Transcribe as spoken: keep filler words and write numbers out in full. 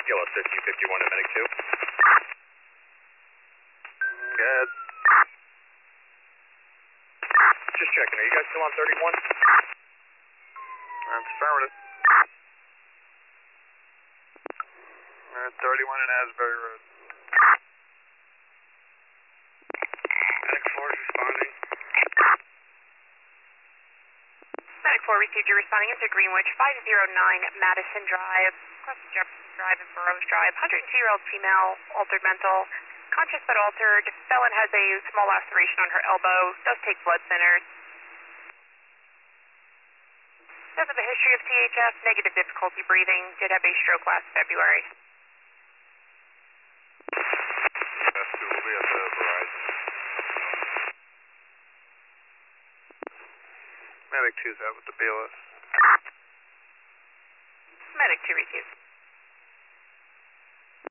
Yellow thirteen fifty-one to Medic two. Good. Just checking, are you guys still on thirty-one? That's affirmative. We're at thirty-one and Asbury Road. Medic four is responding. Medic four received you responding into Greenwich, five oh nine Madison Drive, across Jefferson Drive and Burroughs Drive. one hundred two year old female, altered mental, conscious but altered. Felon has a small laceration on her elbow, does take blood thinners. Does have a history of T H F, negative difficulty breathing, did have a stroke last February. F two will be at the Verizon. Medic two's out with the B L S. Medic two received.